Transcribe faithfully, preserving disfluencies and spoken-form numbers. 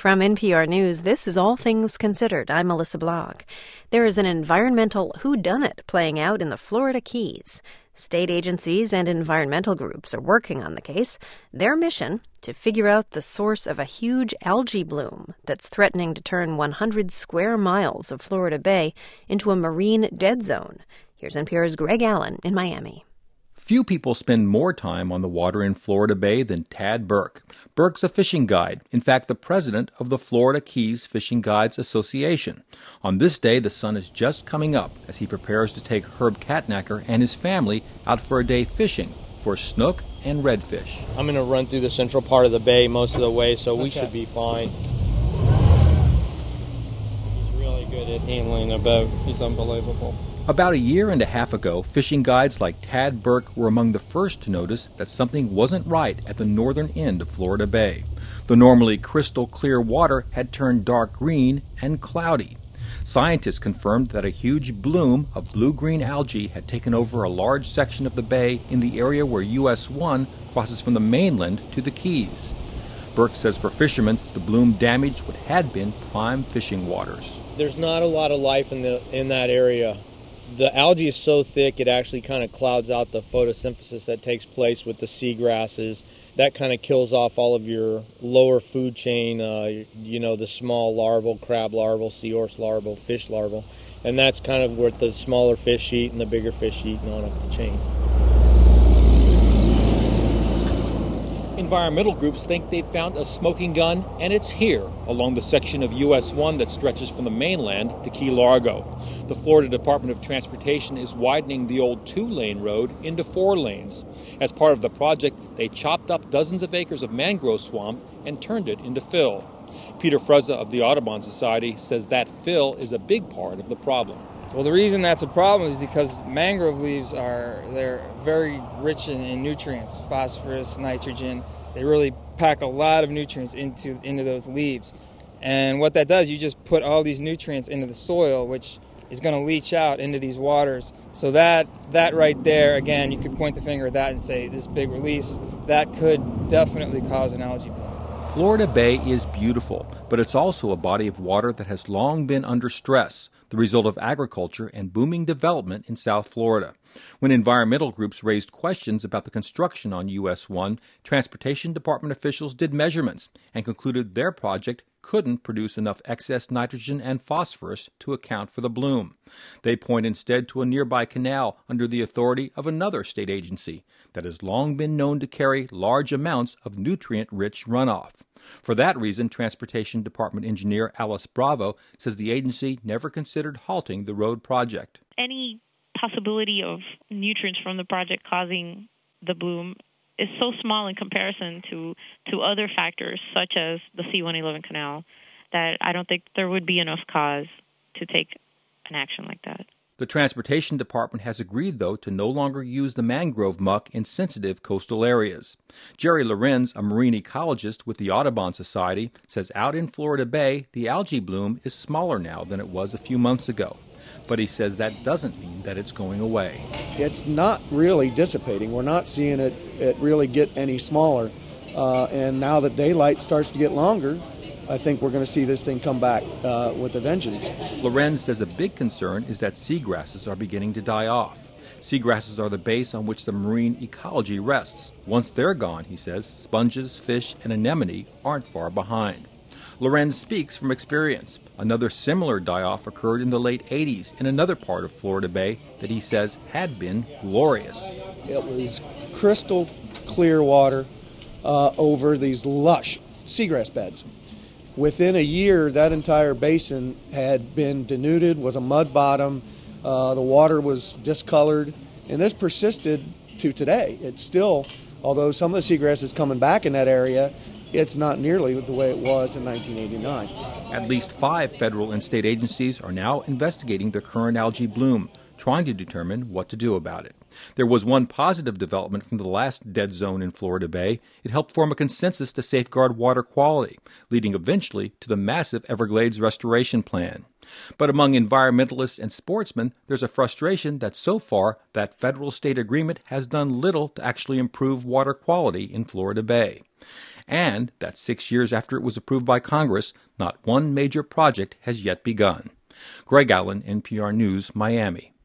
From N P R News, this is All Things Considered. I'm Melissa Block. There is an environmental whodunit playing out in the Florida Keys. State agencies and environmental groups are working on the case. Their mission, to figure out the source of a huge algae bloom that's threatening to turn one hundred square miles of Florida Bay into a marine dead zone. Here's N P R's Greg Allen in Miami. Few people spend more time on the water in Florida Bay than Tad Burke. Burke's a fishing guide, in fact, the president of the Florida Keys Fishing Guides Association. On this day, the sun is just coming up as he prepares to take Herb Katnacker and his family out for a day fishing for snook and redfish. I'm going to run through the central part of the bay most of the way, so we okay. should be fine. He's really good at handling a boat. He's unbelievable. About a year and a half ago, fishing guides like Tad Burke were among the first to notice that something wasn't right at the northern end of Florida Bay. The normally crystal clear water had turned dark green and cloudy. Scientists confirmed that a huge bloom of blue-green algae had taken over a large section of the bay in the area where U S one crosses from the mainland to the Keys. Burke says for fishermen, the bloom damaged what had been prime fishing waters. There's not a lot of life in the in that area. The algae is so thick it actually kind of clouds out the photosynthesis that takes place with the seagrasses. That kind of kills off all of your lower food chain, uh, you know, the small larval, crab larval, seahorse larval, fish larval. And that's kind of where the smaller fish eat and the bigger fish eat and on up the chain. Environmental groups think they've found a smoking gun, and it's here, along the section of U S one that stretches from the mainland to Key Largo. The Florida Department of Transportation is widening the old two-lane road into four lanes. As part of the project, they chopped up dozens of acres of mangrove swamp and turned it into fill. Peter Frezza of the Audubon Society says that fill is a big part of the problem. Well, the reason that's a problem is because mangrove leaves are they're very rich in, in nutrients, phosphorus, nitrogen. They really pack a lot of nutrients into into those leaves. And what that does, you just put all these nutrients into the soil, which is going to leach out into these waters. So that that right there, again, you could point the finger at that and say this big release, that could definitely cause an algae bloom. Florida Bay is beautiful, but it's also a body of water that has long been under stress, the result of agriculture and booming development in South Florida. When environmental groups raised questions about the construction on U S one, Transportation Department officials did measurements and concluded their project couldn't produce enough excess nitrogen and phosphorus to account for the bloom. They point instead to a nearby canal under the authority of another state agency that has long been known to carry large amounts of nutrient-rich runoff. For that reason, Transportation Department engineer Alice Bravo says the agency never considered halting the road project. Any possibility of nutrients from the project causing the bloom is so small in comparison to, to other factors, such as the C one eleven canal, that I don't think there would be enough cause to take an action like that. The Transportation Department has agreed, though, to no longer use the mangrove muck in sensitive coastal areas. Jerry Lorenz, a marine ecologist with the Audubon Society, says out in Florida Bay, the algae bloom is smaller now than it was a few months ago. But he says that doesn't mean that it's going away. It's not really dissipating. We're not seeing it, it really get any smaller. Uh, and now that daylight starts to get longer, I think we're going to see this thing come back uh, with a vengeance. Lorenz says a big concern is that seagrasses are beginning to die off. Seagrasses are the base on which the marine ecology rests. Once they're gone, he says, sponges, fish, and anemone aren't far behind. Lorenz speaks from experience. Another similar die-off occurred in the late eighties in another part of Florida Bay that he says had been glorious. It was crystal clear water uh, over these lush seagrass beds. Within a year, that entire basin had been denuded, was a mud bottom, uh, the water was discolored, and this persisted to today. It's still, although some of the seagrass is coming back in that area, it's not nearly the way it was in nineteen eighty-nine. At least five federal and state agencies are now investigating the current algae bloom, trying to determine what to do about it. There was one positive development from the last dead zone in Florida Bay. It helped form a consensus to safeguard water quality, leading eventually to the massive Everglades restoration plan. But among environmentalists and sportsmen, there's a frustration that so far that federal-state agreement has done little to actually improve water quality in Florida Bay. and that six years after it was approved by Congress, not one major project has yet begun. Greg Allen, N P R News, Miami.